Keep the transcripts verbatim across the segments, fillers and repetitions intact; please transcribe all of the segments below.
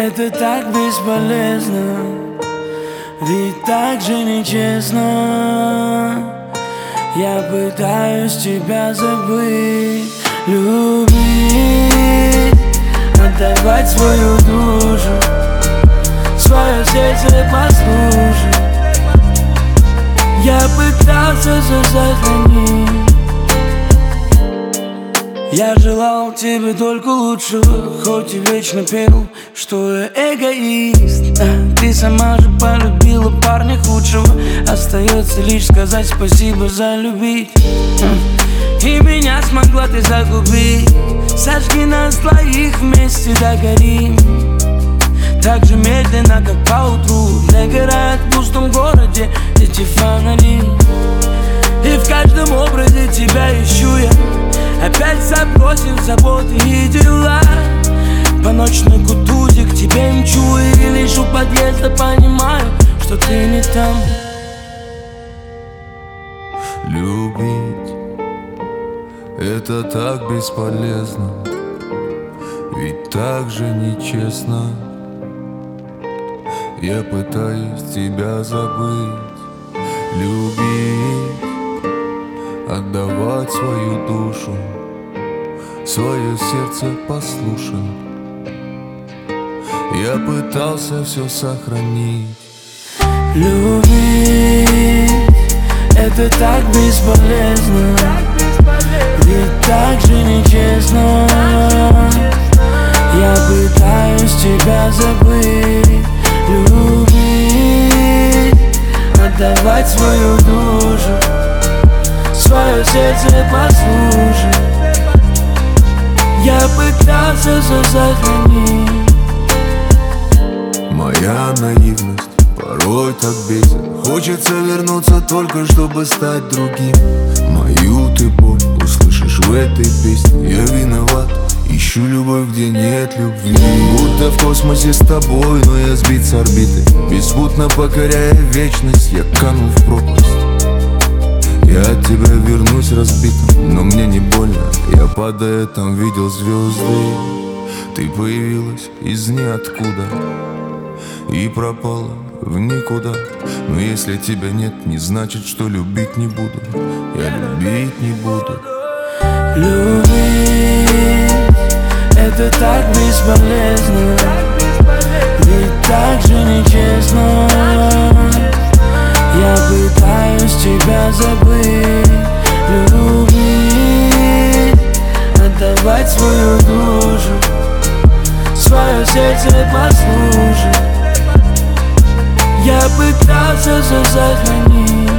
Это так бесполезно, ведь так же нечестно. Я пытаюсь тебя забыть, любить, отдавать свою душу, свое сердце послушать. Я пытался все сохранить. Я желал тебе только лучшего, хоть и вечно пел, что я эгоист. А ты сама же полюбила парня худшего. Остается лишь сказать спасибо за любить. И меня смогла ты загубить. Сожги нас двоих, вместе догорим. Так же медленно, как поутру догорает в пустом городе эти фонари. И в каждом образе тебя ищу я, опять забросив заботы и дела. По ночной кутузе к тебе мчу, и лишь у подъезда понимаю, что ты не там. Любить — это так бесполезно, ведь так же нечестно. Я пытаюсь тебя забыть, любить, отдавать свою душу, свое сердце послушать. Я пытался все сохранить. Любить — это так бесполезно, ведь так же нечестно. Я пытаюсь тебя забыть, любить, отдавать свою душу, свое сердце послушать. Я пытался все сохранить. Моя наивность порой так бесит. Хочется вернуться только чтобы стать другим. Мою ты боль услышишь в этой песне. Я виноват, ищу любовь, где нет любви. Будто в космосе с тобой, но я сбит с орбиты. Беспутно покоряя вечность, я канул в пропасть. Я от тебя вернусь разбитым, но мне не больно. Я падая там видел звезды. Ты появилась из ниоткуда и пропала в никуда. Но если тебя нет, не значит, что любить не буду. Я любить не буду. Любить — это так бесполезно, ведь так же нечестно. Я пытаюсь тебя забыть, любить, отдавать свою душу, свое сердце послушать. Я пытался все сохранить.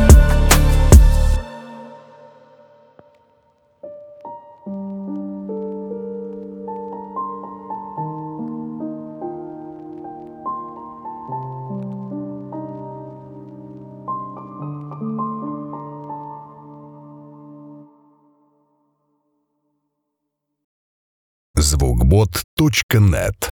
звукбот точка нет